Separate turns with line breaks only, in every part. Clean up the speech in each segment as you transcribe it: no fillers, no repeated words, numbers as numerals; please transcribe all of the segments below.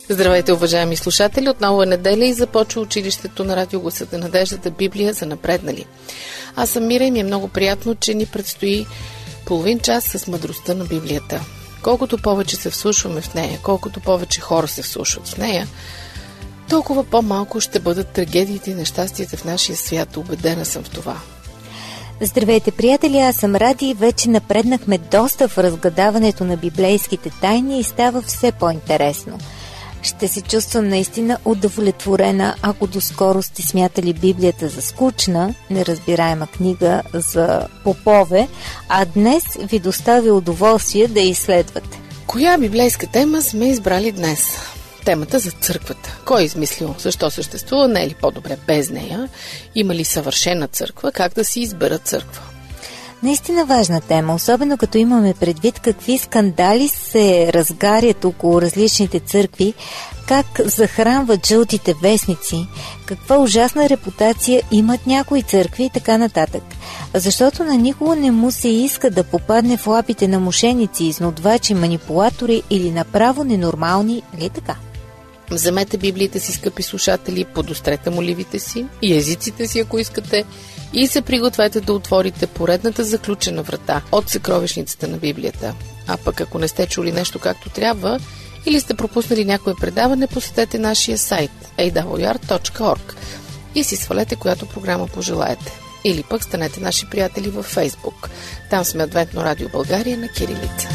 Здравейте, уважаеми слушатели! Отново е неделя и започва училището на Радио Гласът на надеждата Библия за напреднали. Аз съм Мира и ми е много приятно, че ни предстои половин час с мъдростта на Библията. Колкото повече се вслушваме в нея, колкото повече хора се вслушват в нея, толкова по-малко ще бъдат трагедиите и нещастията в нашия свят. Убедена съм в това.
Здравейте, приятели! Аз съм Ради и вече напреднахме доста в разгадаването на библейските тайни и става все по-интересно. Ще се чувствам наистина удовлетворена, ако доскоро сте смятали Библията за скучна, неразбираема книга за попове, а днес ви доставя удоволствие да я изследвате.
Коя библейска тема сме избрали днес? Темата за църквата. Кой е измислил? Защо съществува? Не е ли по-добре без нея? Има ли съвършена църква? Как да си изберат църква?
Наистина важна тема, особено като имаме предвид какви скандали се разгарят около различните църкви, как захранват жълтите вестници, каква ужасна репутация имат някои църкви и така нататък. Защото на никого не му се иска да попадне в лапите на мошеници, изнудвачи, манипулатори или направо ненормални, ли така?
Вземете библиите си, скъпи слушатели, подострете моливите си и езиците си, ако искате, и се пригответе да отворите поредната заключена врата от съкровищницата на Библията. А пък ако не сте чули нещо както трябва или сте пропуснали някое предаване, посетете нашия сайт awr.org и си свалете която програма пожелаете. Или пък станете наши приятели във Фейсбук. Там сме Адвентно радио България на кирилица.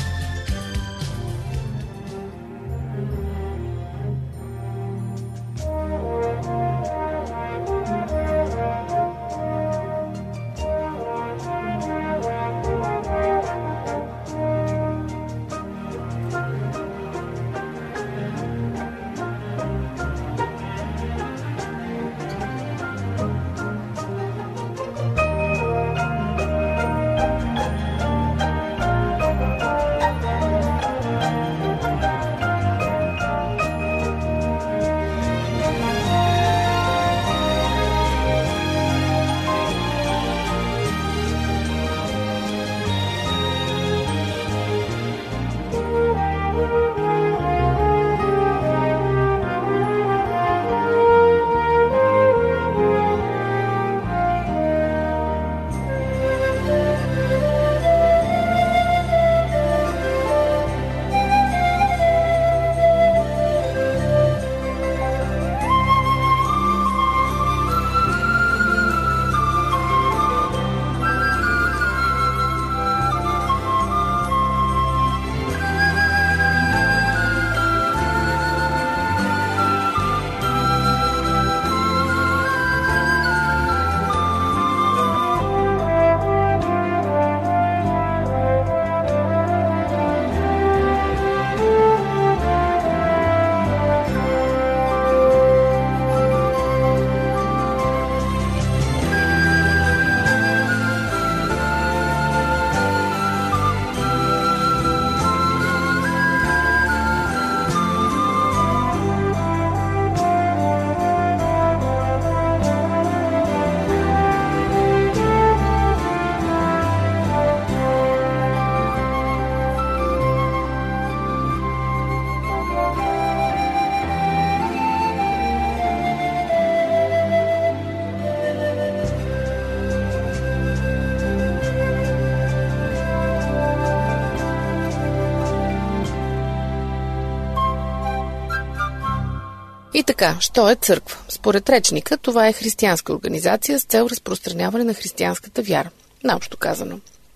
И така, що е църква? Според речника, това е християнска организация с цел разпространяване на християнската вяра. Наобщо казано.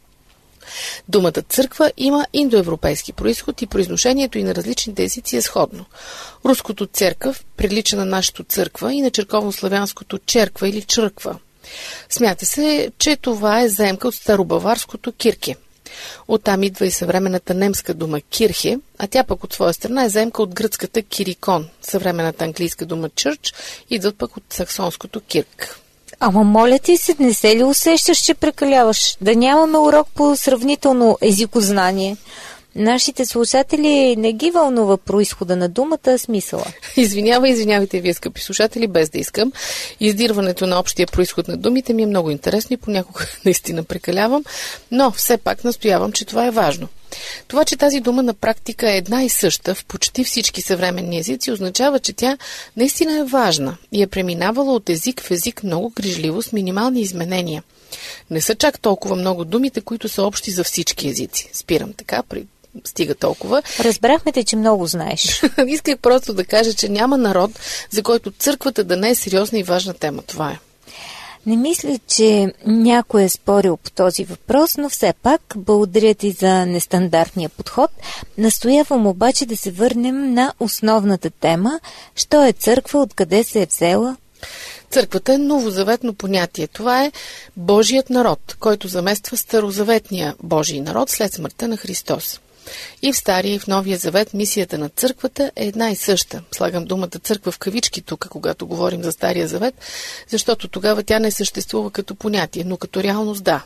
Думата църква има индоевропейски произход и произношението и на различните езици е сходно. Руското църкъв прилича на нашето църква и на черковнославянското черква или чръква. Смята се, че това е заемка от старобаварското кирке. Оттам идва и съвременната немска дума кирхе, а тя пък от своя страна е заемка от гръцката кирикон. Съвременната английска дума чърч идват пък от саксонското кирк.
Ама моля ти се, не се ли усещаш, че прекаляваш? Да нямаме урок по сравнително езикознание. Нашите слушатели не ги вълнува произхода на думата, а смисъла.
Извинявайте вие, скъпи слушатели, без да искам. Издирването на общия произход на думите ми е много интересно и понякога наистина прекалявам, но все пак настоявам, че това е важно. Това, че тази дума на практика е една и съща в почти всички съвременни езици, означава, че тя наистина е важна и е преминавала от език в език много грижливо с минимални изменения. Не са чак толкова много думите, които са общи за всички езици. Спирам така, стига толкова.
Разбрахме те, че много знаеш.
Исках просто да кажа, че няма народ, за който църквата да не е сериозна и важна тема. Това е.
Не мисля, че някой е спорил по този въпрос, но все пак благодаря ти за нестандартния подход. Настоявам обаче да се върнем на основната тема. Що е църква, откъде се е взела?
Църквата е новозаветно понятие. Това е Божият народ, който замества старозаветния Божий народ след смъртта на Христос. И в Стария и в Новия завет мисията на църквата е една и съща. Слагам думата църква в кавички тук, когато говорим за Стария завет, защото тогава тя не съществува като понятие, но като реалност да.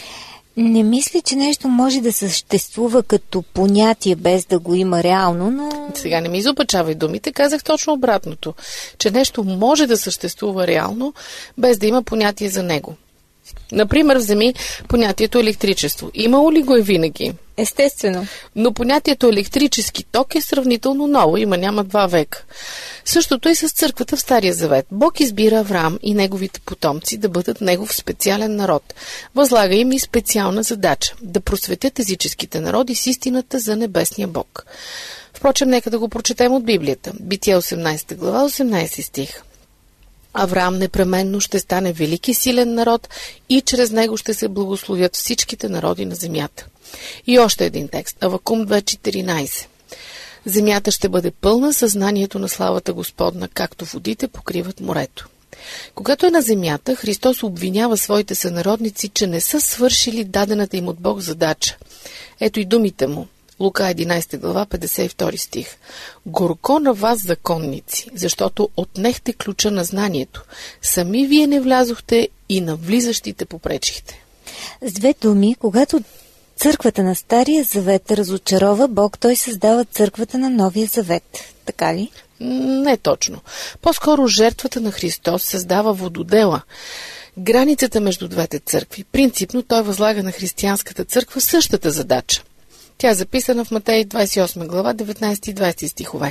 Не мисля, че нещо може да съществува като понятие без да го има реално, но...
Сега не ми изопачавай думите, казах точно обратното, че нещо може да съществува реално, без да има понятие за него. Например, вземи понятието електричество. Имало ли го е винаги?
Естествено.
Но понятието електрически ток е сравнително ново, няма 2 века. Същото и с църквата в Стария завет. Бог избира Авраам и неговите потомци да бъдат негов специален народ. Възлага им и специална задача – да просветят езическите народи с истината за небесния Бог. Впрочем, нека да го прочетем от Библията. Битие 18 глава, 18 стих. Авраам непременно ще стане велики силен народ и чрез него ще се благословят всичките народи на земята. И още един текст. Авакум 2.14. Земята ще бъде пълна съзнанието на славата Господна, както водите покриват морето. Когато е на земята, Христос обвинява своите сънародници, че не са свършили дадената им от Бог задача. Ето и думите му. Лука 11 глава, 52 стих. Горко на вас, законници, защото отнехте ключа на знанието. Сами вие не влязохте и на влизащите попречихте.
С две думи, когато църквата на Стария завет разочарова Бог, той създава църквата на Новия завет. Така ли?
Не точно. По-скоро жертвата на Христос създава вододела. Границата между двете църкви. Принципно той възлага на християнската църква същата задача. Тя е записана в Матей 28 глава, 19 и 20 стихове.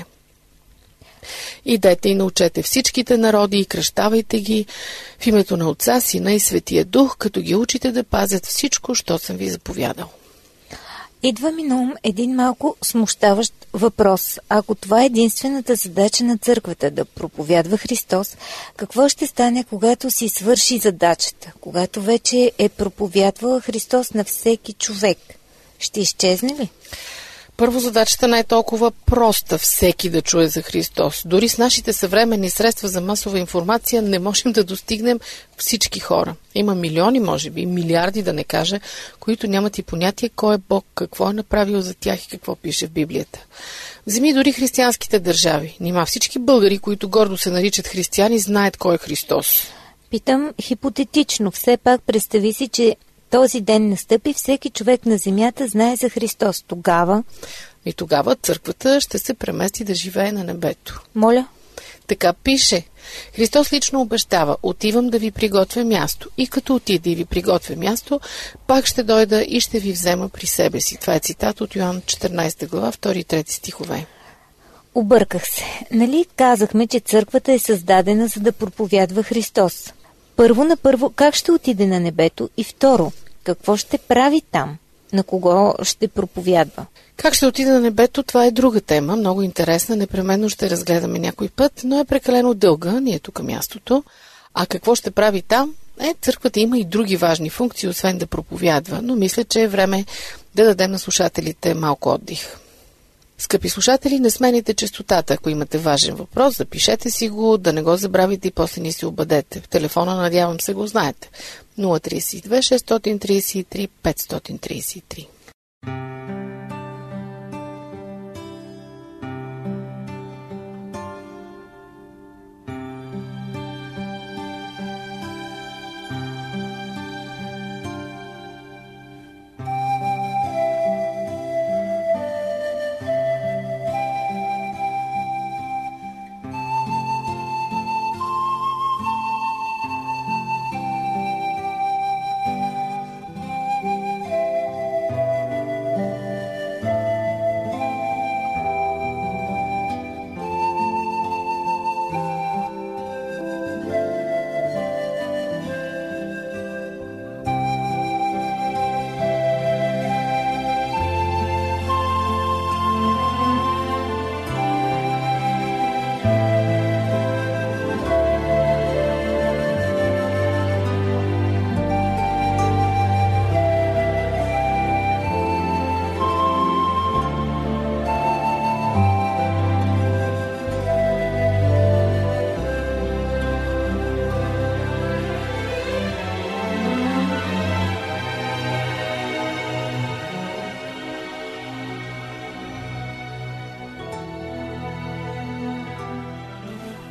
Идете и научете всичките народи и кръщавайте ги в името на Отца, Сина и Светия Дух, като ги учите да пазят всичко, що съм ви заповядал.
Идва ми на ум един малко смущаващ въпрос. Ако това е единствената задача на църквата да проповядва Христос, какво ще стане, когато си свърши задачата, когато вече е проповядвала Христос на всеки човек? Ще изчезне ли?
Първо, задачата не е толкова проста всеки да чуе за Христос. Дори с нашите съвременни средства за масова информация не можем да достигнем всички хора. Има милиони, може би, милиарди да не кажа, които нямат и понятие кой е Бог, какво е направил за тях и какво пише в Библията. Вземи дори християнските държави. Нима всички българи, които гордо се наричат християни, знаят кой е Христос.
Питам хипотетично. Все пак представи си, че този ден настъпи, всеки човек на земята знае за Христос. Тогава...
И тогава църквата ще се премести да живее на небето.
Моля?
Така пише. Христос лично обещава: отивам да ви приготвя място. И като отида и ви приготвя място, пак ще дойда и ще ви взема при себе си. Това е цитат от Йоан 14 глава, 2 и 3 стихове.
Обърках се. Нали казахме, че църквата е създадена за да проповядва Христос? Първо, как ще отиде на небето? И второ, какво ще прави там? На кого ще проповядва?
Как ще отиде на небето, това е друга тема, много интересна, непременно ще разгледаме някой път, но е прекалено дълга, не е тук мястото. А какво ще прави там? Църквата има и други важни функции, освен да проповядва, но мисля, че е време да дадем на слушателите малко отдих. Скъпи слушатели, не смените честотата. Ако имате важен въпрос, запишете си го, да не го забравите и после ни се обадете. В телефона, надявам се, го знаете. 032 633 533.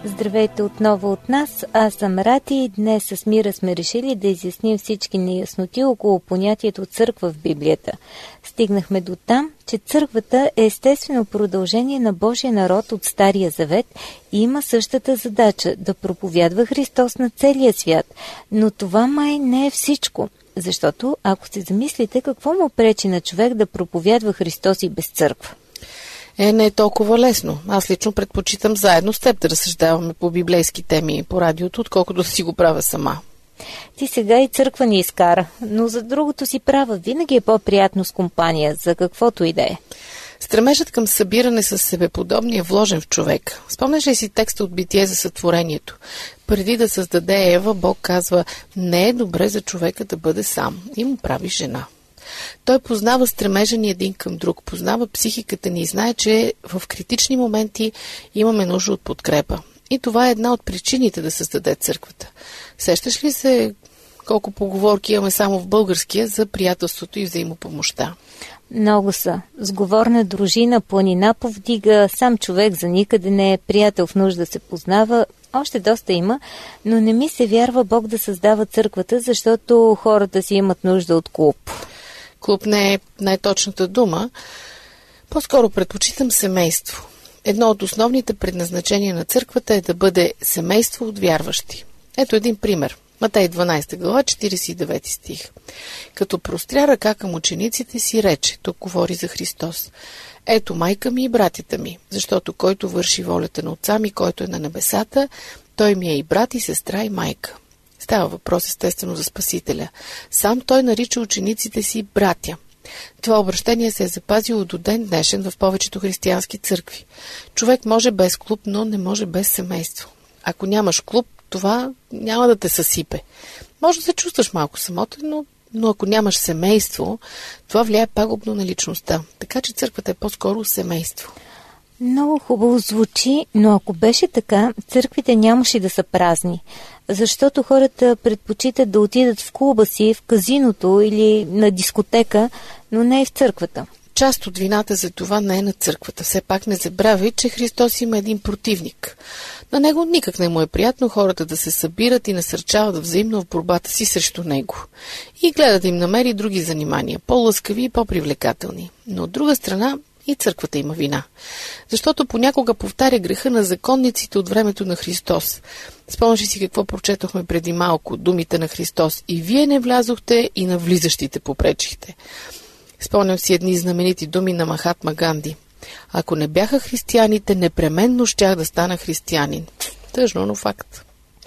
Здравейте отново от нас, аз съм Рати и днес с Мира сме решили да изясним всички неясноти около понятието църква в Библията. Стигнахме до там, че църквата е естествено продължение на Божия народ от Стария Завет и има същата задача да проповядва Христос на целия свят. Но това май не е всичко, защото ако се замислите, какво му пречи на човек да проповядва Христос и без църква?
Не е толкова лесно. Аз лично предпочитам заедно с теб да разсъждаваме по библейски теми по радиото, отколкото да си го правя сама.
Ти сега и църква ни изкара, но за другото си права. Винаги е по-приятно с компания, за каквото и да е.
Стремежът към събиране с себеподобни е вложен в човек. Спомняш ли си текста от Битие за сътворението? Преди да създаде Ева, Бог казва: не е добре за човека да бъде сам, и му прави жена. Той познава стремежа ни един към друг, познава психиката ни и знае, че в критични моменти имаме нужда от подкрепа. И това е една от причините да създаде църквата. Сещаш ли се колко поговорки имаме само в българския за приятелството и взаимопомощта?
Много са. Сговорна дружина, планина повдига, сам човек за никъде не е, приятел в нужда се познава. Още доста има, но не ми се вярва Бог да създава църквата, защото хората си имат нужда от клуб.
Клуб не е най-точната дума. По-скоро предпочитам семейство. Едно от основните предназначения на църквата е да бъде семейство от вярващи. Ето един пример. Матей 12 глава, 49 стих. Като простря ръка към учениците си, рече, тук говори за Христос: ето майка ми и братята ми, защото който върши волята на Отца ми, който е на небесата, той ми е и брат, и сестра, и майка. Става въпрос естествено за Спасителя. Сам той нарича учениците си братя. Това обращение се е запазило до ден днешен в повечето християнски църкви. Човек може без клуб, но не може без семейство. Ако нямаш клуб, това няма да те съсипе. Може да се чувстваш малко самотен, но ако нямаш семейство, това влияе пагубно на личността. Така че църквата е по-скоро семейство.
Много хубаво звучи, но ако беше така, църквите нямаше да са празни, защото хората предпочитат да отидат в клуба си, в казиното или на дискотека, но не и в църквата.
Част от вината за това не е на църквата. Все пак не забравяй, че Христос има един противник. На него никак не му е приятно хората да се събират и насърчават взаимно в борбата си срещу него. И гледа да им намери други занимания, по-лъскави и по-привлекателни. Но от друга страна, и църквата има вина. Защото понякога повтаря греха на законниците от времето на Христос. Спомняш си какво прочетохме преди малко, думите на Христос: и вие не влязохте, и на влизащите попречихте. Спомням си едни знаменити думи на Махатма Ганди: ако не бяха християните, непременно щях да стана християнин. Тъжно, но факт.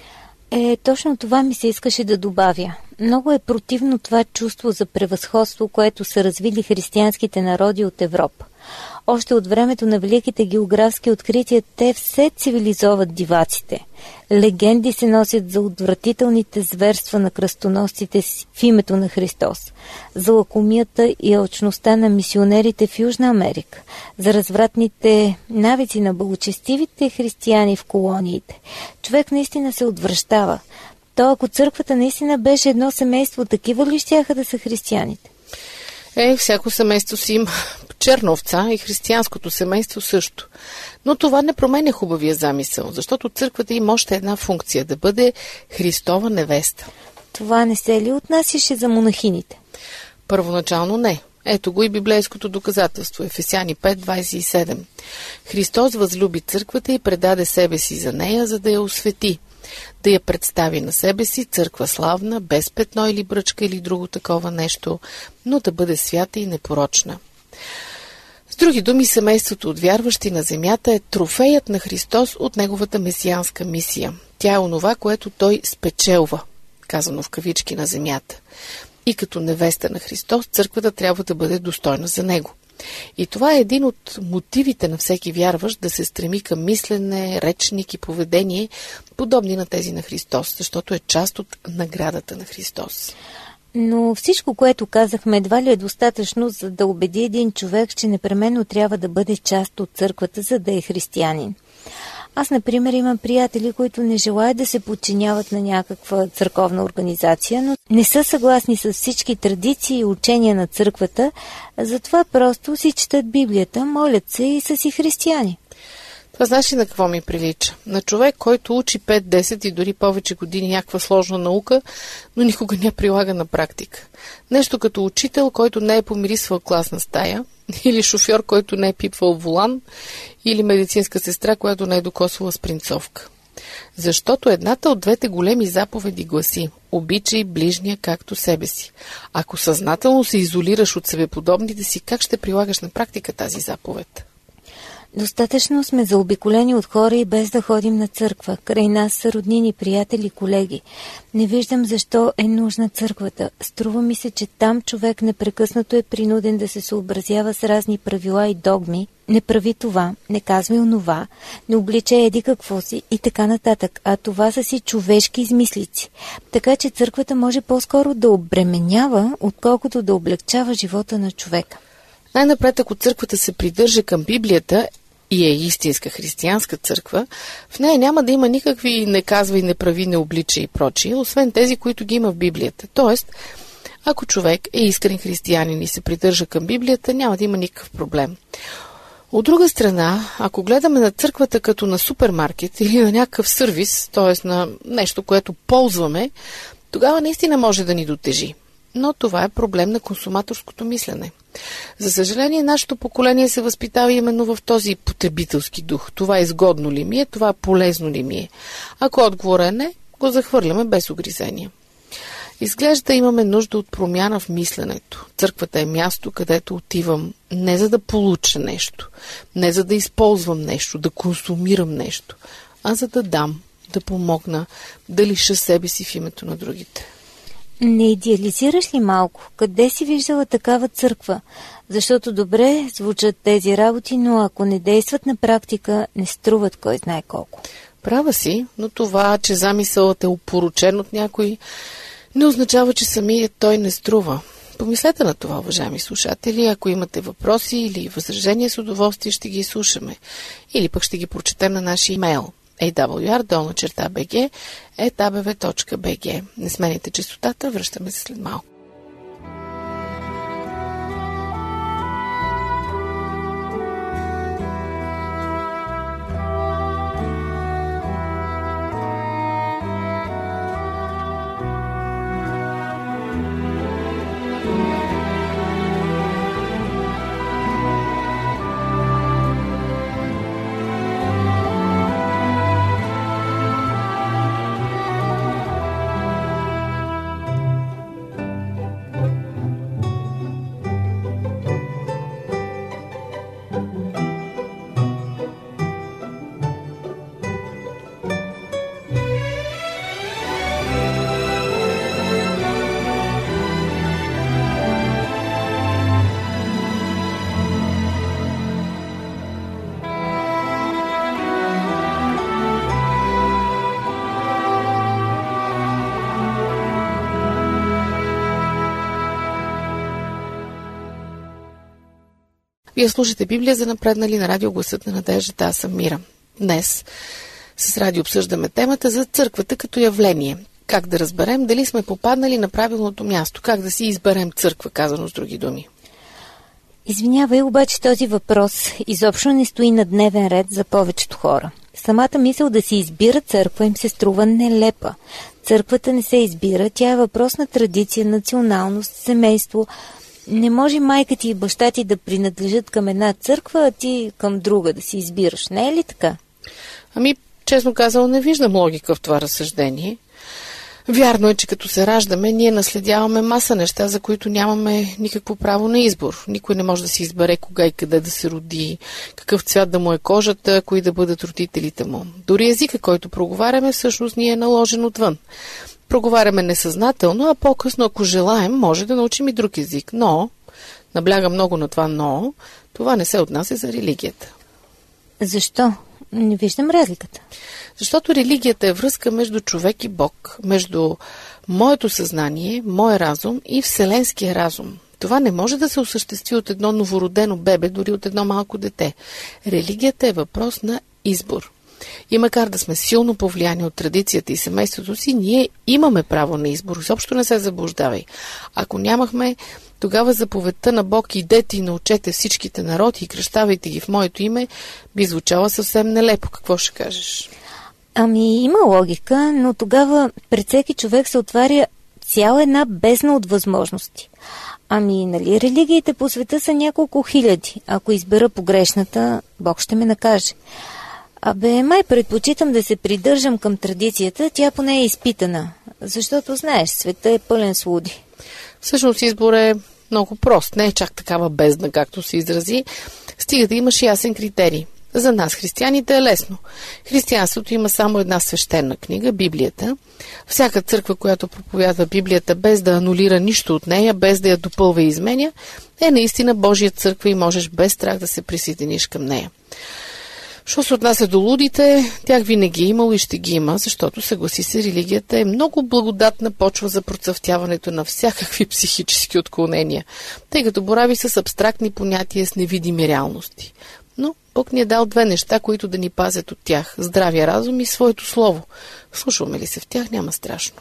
Точно това ми се искаше да добавя. Много е противно това чувство за превъзходство, което са развили християнските народи от Европа. Още от времето на великите географски открития те все цивилизоват диваците. Легенди се носят за отвратителните зверства на кръстоносците в името на Христос, за лакомията и алчността на мисионерите в Южна Америка, за развратните навици на благочестивите християни в колониите. Човек наистина се отвращава. То ако църквата наистина беше едно семейство, такива ли щяха да са християните?
Всяко семейство си има черна овца и християнското семейство също. Но това не променя хубавия замисъл, защото църквата има още една функция – да бъде Христова невеста.
Това не се ли отнасяше за монахините?
Първоначално не. Ето го и библейското доказателство. Ефесяни 5:27. Христос възлюби църквата и предаде себе си за нея, за да я освети, да я представи на себе си църква славна, без петно или бръчка или друго такова нещо, но да бъде свята и непорочна. С други думи, семейството от вярващи на земята е трофеят на Христос от неговата месианска мисия. Тя е онова, което той спечелва, казано в кавички, на земята. И като невеста на Христос, църквата трябва да бъде достойна за него. И това е един от мотивите на всеки вярващ да се стреми към мислене, речник и поведение, подобни на тези на Христос, защото е част от наградата на Христос.
Но всичко, което казахме, едва ли е достатъчно, за да убеди един човек, че непременно трябва да бъде част от църквата, за да е християнин. Аз, например, имам приятели, които не желаят да се подчиняват на някаква църковна организация, но не са съгласни с всички традиции и учения на църквата, затова просто си четат Библията, молят се и са си християни.
Това знаеш ли на какво ми прилича? На човек, който учи 5, 10 и дори повече години някаква сложна наука, но никога не я прилага на практика. Нещо като учител, който не е помирисвал класна стая, или шофьор, който не е пипвал волан, или медицинска сестра, която не е докосвала спринцовка. Защото едната от двете големи заповеди гласи: обичай ближния както себе си. Ако съзнателно се изолираш от себеподобните си, как ще прилагаш на практика тази заповед?
Достатъчно сме заобиколени от хора и без да ходим на църква. Край нас са роднини, приятели, колеги. Не виждам защо е нужна църквата. Струва ми се, че там човек непрекъснато е принуден да се съобразява с разни правила и догми. Не прави това, не казвай онова, не обличай еди какво си и така нататък. А това са си човешки измислици. Така че църквата може по-скоро да обременява, отколкото да облегчава живота на човека.
Най-напред, ако църквата се придържа към Библията и е истинска християнска църква, в нея няма да има никакви не казвай, не прави, не обличай и прочие, освен тези, които ги има в Библията. Тоест, ако човек е искрен християнин и се придържа към Библията, няма да има никакъв проблем. От друга страна, ако гледаме на църквата като на супермаркет или на някакъв сервис, т.е. на нещо, което ползваме, тогава наистина може да ни дотежи. Но това е проблем на консуматорското мислене. За съжаление, нашето поколение се възпитава именно в този потребителски дух. Това изгодно ли ми е, това полезно ли ми е. Ако отговорът е не, го захвърляме без огризения. Изглежда имаме нужда от промяна в мисленето. Църквата е място, където отивам не за да получа нещо, не за да използвам нещо, да консумирам нещо, а за да дам, да помогна, да лиша себе си в името на другите.
Не идеализираш ли малко? Къде си виждала такава църква? Защото добре звучат тези работи, но ако не действат на практика, не струват кой знае колко.
Права си, но това, че замисълът е опорочен от някой, не означава, че самият той не струва. Помислете на това, уважаеми слушатели. Ако имате въпроси или възражения, с удоволствие ще ги слушаме. Или пък ще ги прочетем на нашия имейл awr@abv.bg. Не сменяйте честотата, връщаме се след малко. Вие слушате Библия за напреднали на радио Гласът на надеждата. Аз съм Мира. Днес с радио обсъждаме темата за църквата като явление. Как да разберем дали сме попаднали на правилното място? Как да си изберем църква, казано с други думи?
Извинявай, обаче този въпрос изобщо не стои на дневен ред за повечето хора. Самата мисъл да си избира църква им се струва нелепа. Църквата не се избира, тя е въпрос на традиция, националност, семейство. Не може майка ти и баща ти да принадлежат към една църква, а ти към друга да си избираш. Не е ли така?
Ами, честно казано, не виждам логика в това разсъждение. Вярно е, че като се раждаме, ние наследяваме маса неща, за които нямаме никакво право на избор. Никой не може да си избере кога и къде да се роди, какъв цвят да му е кожата, кои да бъдат родителите му. Дори езика, който проговаряме, всъщност ни е наложен отвън. Проговаряме несъзнателно, а по-късно, ако желаем, може да научим и друг език. Но, набляга много на това но, това не се отнася за религията.
Защо? Не виждам разликата.
Защото религията е връзка между човек и Бог, между моето съзнание, моя разум и вселенския разум. Това не може да се осъществи от едно новородено бебе, дори от едно малко дете. Религията е въпрос на избор. И макар да сме силно повлияни от традицията и семейството си, ние имаме право на избор. Изобщо не се заблуждавай. Ако нямахме, тогава заповедта на Бог идете и научете всичките народи и кръщавайте ги в моето име, би звучала съвсем нелепо. Какво ще кажеш?
Ами има логика, но тогава пред всеки човек се отваря цяла една бездна от възможности. Ами, нали, религиите по света са няколко хиляди. Ако избера погрешната, Бог ще ме накаже. Абе, май предпочитам да се придържам към традицията, тя поне е изпитана. Защото, знаеш, света е пълен с луди.
Всъщност избор е много прост. Не е чак такава бездна, както се изрази. Стига да имаш ясен критерий. За нас, християните, е лесно. Християнството има само една свещена книга, Библията. Всяка църква, която проповядва Библията без да анулира нищо от нея, без да я допълва и изменя, е наистина Божия църква и можеш без страх да се присъединиш към нея. Що се отнася до лудите, тях винаги е имало и ще ги има, защото, съгласи се, религията е много благодатна почва за процъфтяването на всякакви психически отклонения, тъй като борави с абстрактни понятия с невидими реалности. Но Бог ни е дал две неща, които да ни пазят от тях – здравия разум и своето слово. Слушваме ли се в тях, няма страшно.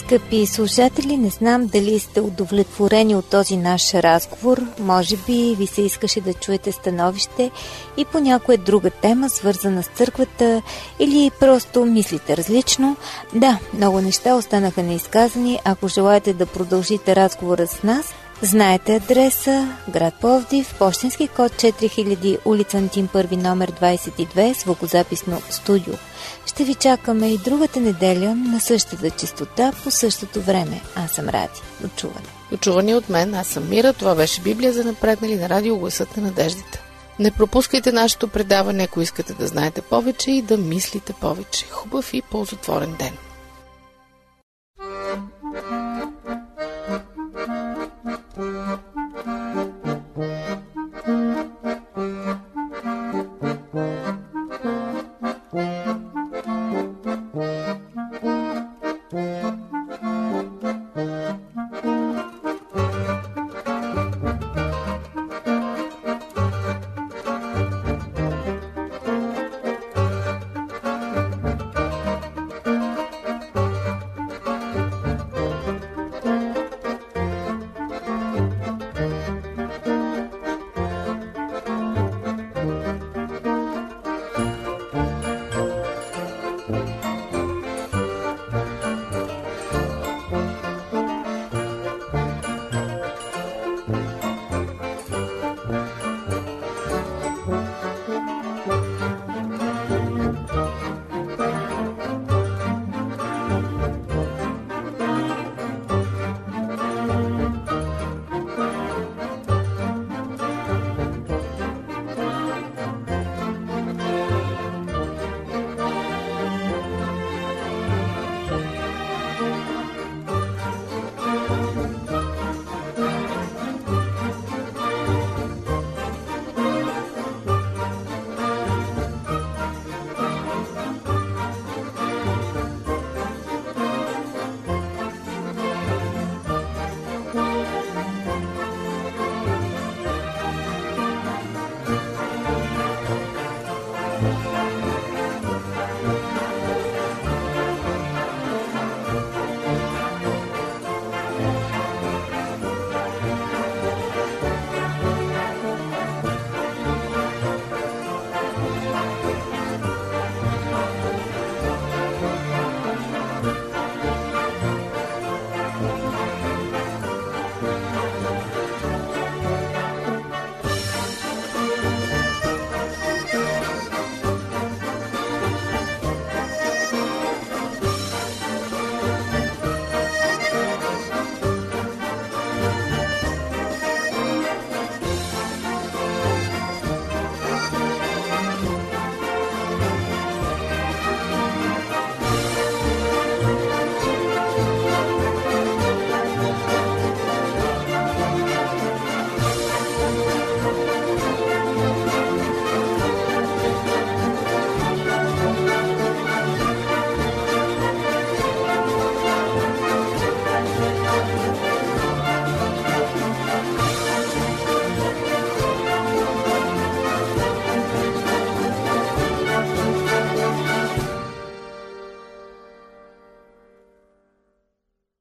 Скъпи слушатели, не знам дали сте удовлетворени от този наш разговор. Може би ви се искаше да чуете становище и по някоя друга тема, свързана с църквата, или просто мислите различно. Да, много неща останаха неизказани. Ако желаете да продължите разговора с нас, знаете адреса: град Пловдив, пощенски код 4000, улица Антим Първи, номер 22, звукозаписно студио. Ще ви чакаме и другата неделя на същата честота по същото време. Аз съм Ради. До чуване.
До чуване от мен. Аз съм Мира. Това беше Библия за напреднали на радио Гласът на надеждата. Не пропускайте нашето предаване, ако искате да знаете повече и да мислите повече. Хубав и ползотворен ден!